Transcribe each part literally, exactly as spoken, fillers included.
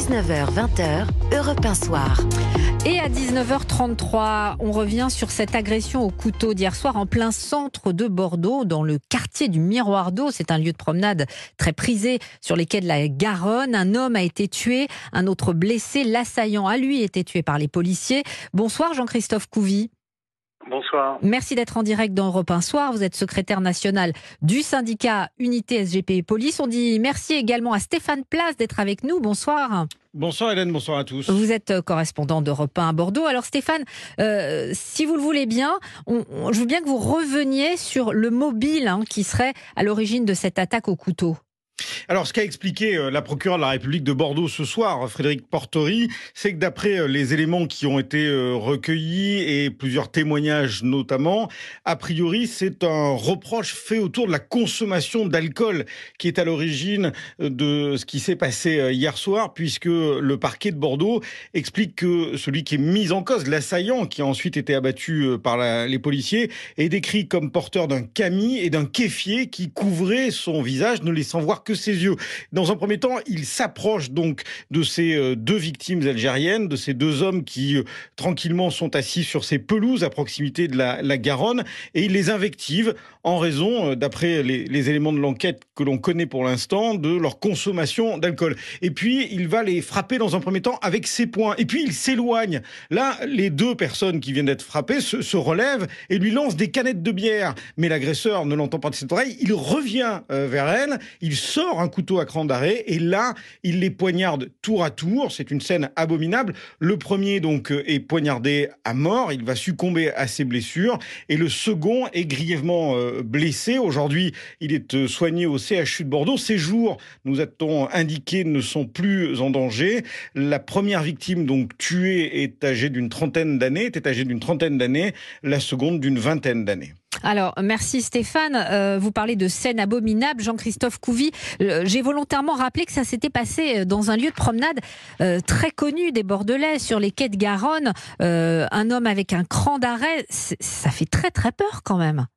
dix-neuf heures vingt, Europe un Soir. Et à dix-neuf heures trente-trois, on revient sur cette agression au couteau d'hier soir en plein centre de Bordeaux, dans le quartier du Miroir d'Eau. C'est un lieu de promenade très prisé sur les quais de la Garonne. Un homme a été tué, un autre blessé. L'assaillant a lui été tué par les policiers. Bonsoir Jean-Christophe Couvi. Bonsoir. Merci d'être en direct dans Europe un Soir. Vous êtes secrétaire national du syndicat Unité S G P Police. On dit merci également à Stéphane Place d'être avec nous. Bonsoir. Bonsoir Hélène, bonsoir à tous. Vous êtes correspondant d'Europe un à Bordeaux. Alors Stéphane, euh, si vous le voulez bien, on, on, je veux bien que vous reveniez sur le mobile hein, qui serait à l'origine de cette attaque au couteau. Alors, ce qu'a expliqué la procureure de la République de Bordeaux ce soir, Frédéric Portori, c'est que d'après les éléments qui ont été recueillis et plusieurs témoignages notamment, a priori, c'est un reproche fait autour de la consommation d'alcool qui est à l'origine de ce qui s'est passé hier soir, puisque le parquet de Bordeaux explique que celui qui est mis en cause, l'assaillant, qui a ensuite été abattu par la, les policiers, est décrit comme porteur d'un camis et d'un kéfier qui couvrait son visage, ne laissant voir que ses yeux. Dans un premier temps, il s'approche donc de ces deux victimes algériennes, de ces deux hommes qui, euh, tranquillement, sont assis sur ces pelouses à proximité de la, la Garonne, et il les invective en raison, euh, d'après les, les éléments de l'enquête que l'on connaît pour l'instant, de leur consommation d'alcool. Et puis, il va les frapper dans un premier temps avec ses poings. Et puis, il s'éloigne. Là, les deux personnes qui viennent d'être frappées se, se relèvent et lui lancent des canettes de bière. Mais l'agresseur ne l'entend pas de cette oreille. Il revient euh, vers elle. Il sort un couteau à cran d'arrêt et là, il les poignarde tour à tour. C'est une scène abominable. Le premier, donc, est poignardé à mort. Il va succomber à ses blessures. Et le second est grièvement euh, blessé. Aujourd'hui, il est euh, soigné au C H U de Bordeaux. Ses jours, nous a-t-on indiqué, ne sont plus en danger. La première victime, donc tuée, est âgée d'une trentaine d'années, était âgée d'une trentaine d'années. La seconde, d'une vingtaine d'années. Alors, merci Stéphane. Euh, vous parlez de scène abominable. Jean-Christophe Couvi, euh, j'ai volontairement rappelé que ça s'était passé dans un lieu de promenade euh, très connu des Bordelais, sur les quais de Garonne. Euh, un homme avec un cran d'arrêt, ça fait très très peur quand même.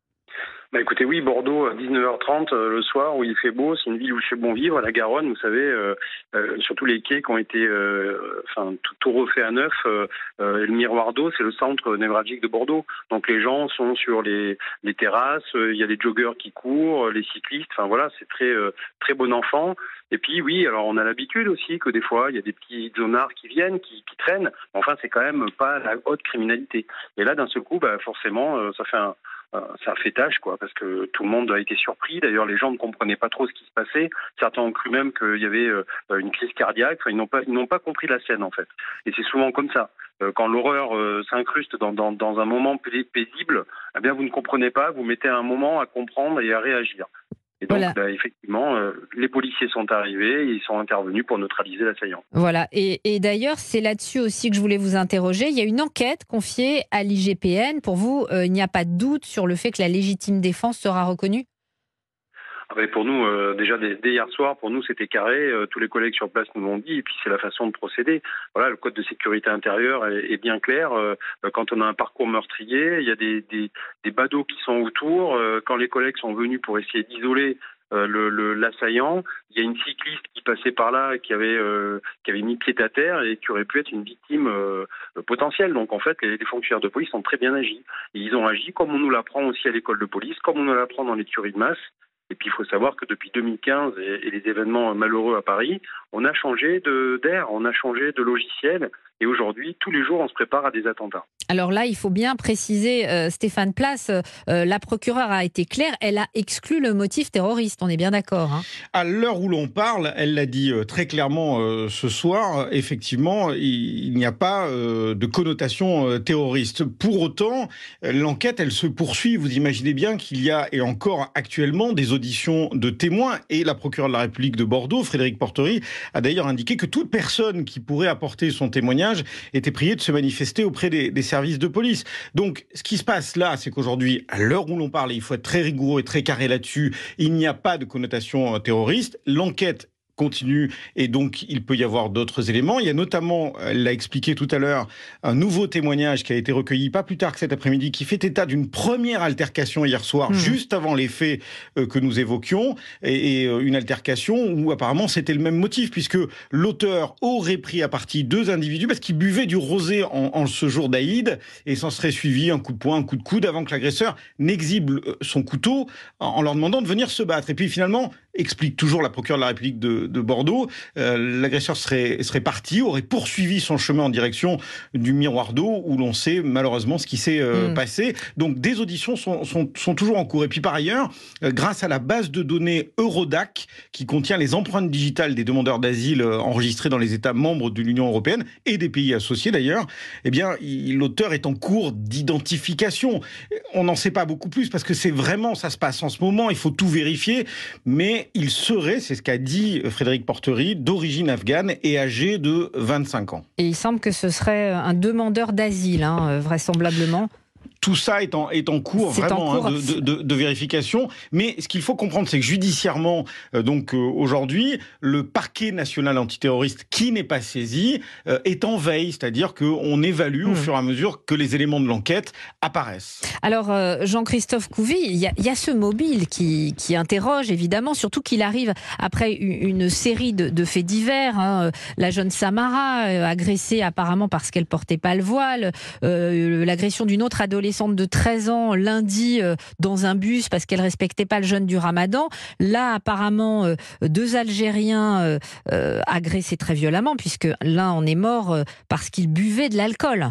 Bah écoutez, oui, Bordeaux, à dix-neuf heures trente, euh, le soir, où il fait beau, c'est une ville où il fait bon vivre, à la Garonne, vous savez, euh, euh, surtout les quais qui ont été euh, enfin, tout, tout refait à neuf. Euh, euh, le Miroir d'Eau, c'est le centre névralgique de Bordeaux. Donc les gens sont sur les, les terrasses, il euh, y a les joggeurs qui courent, les cyclistes, enfin voilà, c'est très, euh, très bon enfant. Et puis oui, alors on a l'habitude aussi que des fois, il y a des petits zonards qui viennent, qui, qui traînent. Enfin, c'est quand même pas la haute criminalité. Et là, d'un seul coup, bah, forcément, euh, ça fait un... ça fait tâche, quoi, parce que tout le monde a été surpris. D'ailleurs, les gens ne comprenaient pas trop ce qui se passait. Certains ont cru même qu'il y avait euh, une crise cardiaque. Enfin, ils n'ont pas, ils n'ont pas compris la scène, en fait. Et c'est souvent comme ça. Euh, quand l'horreur euh, s'incruste dans, dans, dans un moment paisible, eh bien, vous ne comprenez pas. Vous mettez un moment à comprendre et à réagir. Et donc, voilà. bah, effectivement, euh, les policiers sont arrivés, et ils sont intervenus pour neutraliser l'assaillant. Voilà. Et, et d'ailleurs, c'est là-dessus aussi que je voulais vous interroger. Il y a une enquête confiée à l'I G P N. Pour vous, euh, il n'y a pas de doute sur le fait que la légitime défense sera reconnue ? Pour nous, euh, déjà dès, dès hier soir, pour nous c'était carré. Euh, tous les collègues sur place nous l'ont dit, et puis c'est la façon de procéder. Voilà, le code de sécurité intérieure est, est bien clair. Euh, quand on a un parcours meurtrier, il y a des, des, des badauds qui sont autour. Euh, quand les collègues sont venus pour essayer d'isoler euh, le, le, l'assaillant, il y a une cycliste qui passait par là, qui avait euh, qui avait mis pied à terre et qui aurait pu être une victime euh, potentielle. Donc en fait, les, les fonctionnaires de police ont très bien agi. Et ils ont agi comme on nous l'apprend aussi à l'école de police, comme on nous l'apprend dans les tueries de masse. Et puis, il faut savoir que depuis deux mille quinze et, et les événements malheureux à Paris, on a changé de, d'air, on a changé de logiciel. Et aujourd'hui, tous les jours, on se prépare à des attentats. Alors là, il faut bien préciser, euh, Stéphane Place, euh, la procureure a été claire, elle a exclu le motif terroriste, on est bien d'accord, hein. À l'heure où l'on parle, elle l'a dit euh, très clairement euh, ce soir, effectivement, il, il n'y a pas euh, de connotation euh, terroriste. Pour autant, l'enquête, elle se poursuit. Vous imaginez bien qu'il y a, et encore actuellement, des auditions de témoins. Et la procureure de la République de Bordeaux, Frédéric Portori, a d'ailleurs indiqué que toute personne qui pourrait apporter son témoignage était priée de se manifester auprès des, des services de police. Donc, ce qui se passe là, c'est qu'aujourd'hui, à l'heure où l'on parle, il faut être très rigoureux et très carré là-dessus, il n'y a pas de connotation terroriste. L'enquête continue et donc il peut y avoir d'autres éléments. Il y a notamment, elle l'a expliqué tout à l'heure, un nouveau témoignage qui a été recueilli pas plus tard que cet après-midi, qui fait état d'une première altercation hier soir, mmh. juste avant les faits euh, que nous évoquions, et, et euh, une altercation où apparemment c'était le même motif, puisque l'auteur aurait pris à partie deux individus parce qu'ils buvaient du rosé en, en ce jour d'Aïd, et s'en serait suivi un coup de poing, un coup de coude, avant que l'agresseur n'exhibe son couteau en leur demandant de venir se battre. Et puis finalement, explique toujours la procureure de la République de, de Bordeaux, euh, l'agresseur serait, serait parti, aurait poursuivi son chemin en direction du miroir d'eau, où l'on sait malheureusement ce qui s'est euh, mmh. passé. Donc des auditions sont, sont, sont toujours en cours. Et puis par ailleurs, euh, grâce à la base de données Eurodac, qui contient les empreintes digitales des demandeurs d'asile euh, enregistrés dans les États membres de l'Union européenne, et des pays associés d'ailleurs, eh bien, il, l'auteur est en cours d'identification. On n'en sait pas beaucoup plus, parce que c'est vraiment, ça se passe en ce moment, il faut tout vérifier, mais il serait, c'est ce qu'a dit Frédéric Portery, d'origine afghane et âgé de vingt-cinq ans. Et il semble que ce serait un demandeur d'asile, hein, vraisemblablement. Tout ça est en, est en cours, c'est vraiment, en cours. Hein, de, de, de vérification. Mais ce qu'il faut comprendre, c'est que judiciairement, euh, donc euh, aujourd'hui, le parquet national antiterroriste, qui n'est pas saisi, euh, est en veille. C'est-à-dire qu'on évalue mmh. au fur et à mesure que les éléments de l'enquête apparaissent. Alors, euh, Jean-Christophe Couvi, il y, y a ce mobile qui, qui interroge, évidemment, surtout qu'il arrive après une série de, de faits divers. Hein, la jeune Samara, euh, agressée apparemment parce qu'elle portait pas le voile, euh, l'agression d'une autre adolescente de treize ans lundi euh, dans un bus parce qu'elle respectait pas le jeûne du Ramadan. Là, apparemment, euh, deux Algériens euh, euh, agressés très violemment, puisque l'un en est mort euh, parce qu'il buvait de l'alcool.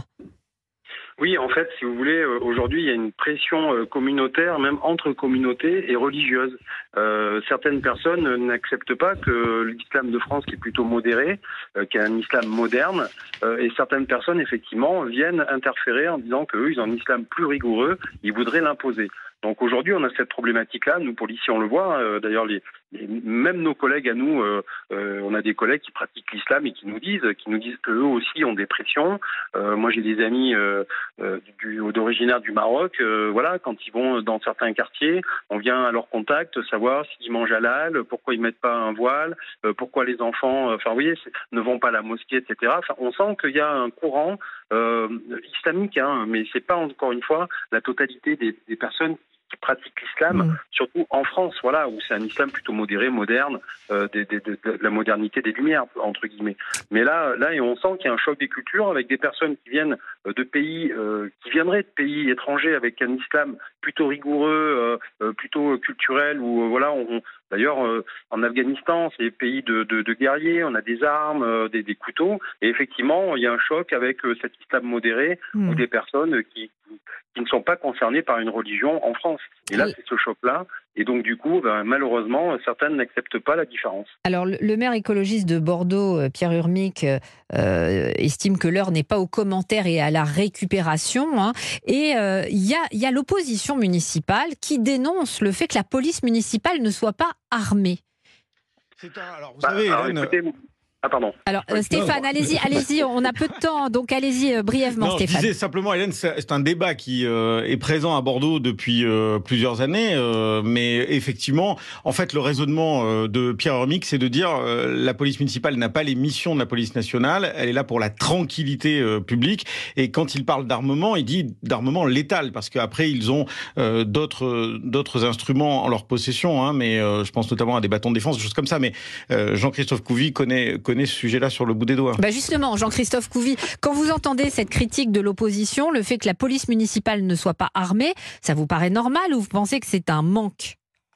Oui, en fait, si vous voulez, aujourd'hui, il y a une pression communautaire, même entre communautés et religieuses. Euh, certaines personnes n'acceptent pas que l'islam de France, qui est plutôt modéré, euh, qui est un islam moderne, euh, et certaines personnes, effectivement, viennent interférer en disant qu'eux, ils ont un islam plus rigoureux, ils voudraient l'imposer. Donc aujourd'hui, on a cette problématique-là. Nous, policiers, on le voit. Euh, d'ailleurs, les, les, même nos collègues à nous, euh, euh, on a des collègues qui pratiquent l'islam et qui nous disent, qui nous disent qu'eux aussi ont des pressions. Euh, moi, j'ai des amis euh, euh, du, d'originaire du Maroc. Euh, voilà, quand ils vont dans certains quartiers, on vient à leur contact savoir s'ils mangent halal, pourquoi ils mettent pas un voile, euh, pourquoi les enfants, enfin, vous voyez, ne vont pas à la mosquée, et cetera. Enfin, on sent qu'il y a un courant euh, islamique, hein, mais c'est pas encore une fois la totalité des, des personnes qui pratiquent l'islam, mmh. surtout en France, voilà, où c'est un islam plutôt modéré, moderne, euh, de, de, de, de la modernité des Lumières, entre guillemets. Mais là, là, et on sent qu'il y a un choc des cultures avec des personnes qui viennent de pays, euh, qui viendraient de pays étrangers avec un islam plutôt rigoureux, euh, plutôt culturel, où euh, voilà, on, d'ailleurs, euh, en Afghanistan, c'est pays de, de, de guerriers, on a des armes, euh, des, des couteaux, et effectivement, il y a un choc avec euh, cet islam modéré, mmh. ou des personnes qui, qui ne sont pas concernées par une religion en France. Et là, c'est ce choc-là. Et donc, du coup, ben, malheureusement, certaines n'acceptent pas la différence. Alors, le maire écologiste de Bordeaux, Pierre Urmic, euh, estime que l'heure n'est pas aux commentaires et à la récupération. Hein. Et il euh, y a, y a l'opposition municipale qui dénonce le fait que la police municipale ne soit pas armée. C'est un, alors, vous bah, savez, alors, Hélène... écoutez, Ah pardon. Alors euh, Stéphane, allez-y, allez-y, on a peu de temps, donc allez-y euh, brièvement non, Stéphane. Je disais simplement, Hélène, c'est un débat qui euh, est présent à Bordeaux depuis euh, plusieurs années, euh, mais effectivement, en fait, le raisonnement euh, de Pierre Urmic, c'est de dire euh, la police municipale n'a pas les missions de la police nationale, elle est là pour la tranquillité euh, publique, et quand il parle d'armement, il dit d'armement létal, parce qu'après, ils ont euh, d'autres d'autres instruments en leur possession, hein, mais euh, je pense notamment à des bâtons de défense, des choses comme ça, mais euh, Jean-Christophe Couvi connaît connaît ce sujet-là sur le bout des doigts. Bah justement, Jean-Christophe Couvi, quand vous entendez cette critique de l'opposition, le fait que la police municipale ne soit pas armée, ça vous paraît normal ou vous pensez que c'est un manque ?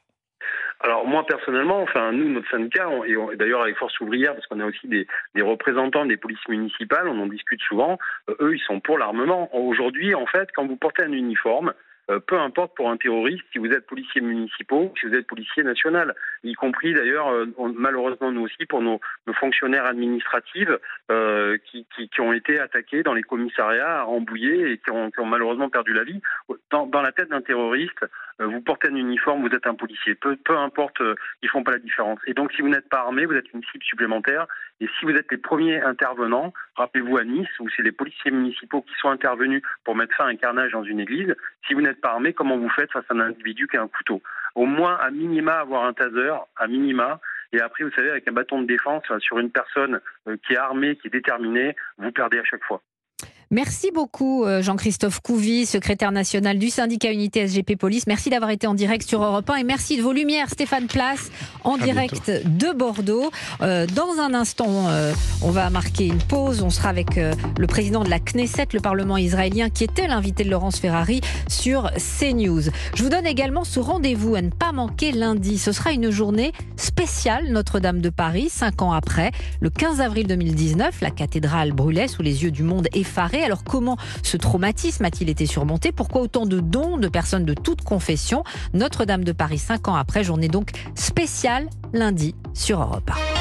Alors moi personnellement, enfin nous, notre syndicat, on, et, on, et d'ailleurs avec Force Ouvrière, parce qu'on a aussi des, des représentants des polices municipales, on en discute souvent, euh, eux ils sont pour l'armement. Aujourd'hui, en fait, quand vous portez un uniforme, Euh, peu importe pour un terroriste, si vous êtes policier municipal, si vous êtes policier national, y compris d'ailleurs, euh, on, malheureusement nous aussi, pour nos, nos fonctionnaires administratifs euh, qui, qui, qui ont été attaqués dans les commissariats à Rambouillet et qui ont, qui ont malheureusement perdu la vie. Dans, dans la tête d'un terroriste, euh, vous portez un uniforme, vous êtes un policier. Peu, peu importe, euh, ils font pas la différence. Et donc si vous n'êtes pas armé, vous êtes une cible supplémentaire. Et si vous êtes les premiers intervenants, rappelez-vous à Nice, où c'est les policiers municipaux qui sont intervenus pour mettre fin à un carnage dans une église, si vous n'êtes pas armé, comment vous faites face à un individu qui a un couteau ? Au moins, à minima, avoir un taser, à minima, Et après, vous savez, avec un bâton de défense sur une personne qui est armée, qui est déterminée, vous perdez à chaque fois. Merci beaucoup Jean-Christophe Couvi, secrétaire national du syndicat Unité S G P Police. Merci d'avoir été en direct sur Europe un et merci de vos lumières, Stéphane Place, en à direct bientôt. De Bordeaux. Euh, dans un instant, euh, on va marquer une pause. On sera avec euh, le président de la Knesset, le Parlement israélien, qui était l'invité de Laurence Ferrari sur CNews. Je vous donne également ce rendez-vous à ne pas manquer lundi. Ce sera une journée spéciale Notre-Dame de Paris, cinq ans après. Le quinze avril deux mille dix-neuf, la cathédrale brûlait sous les yeux du monde effaré. Alors comment ce traumatisme a-t-il été surmonté? Pourquoi autant de dons de personnes de toutes confessions? Notre-Dame de Paris, cinq ans après, journée donc spéciale lundi sur Europe un.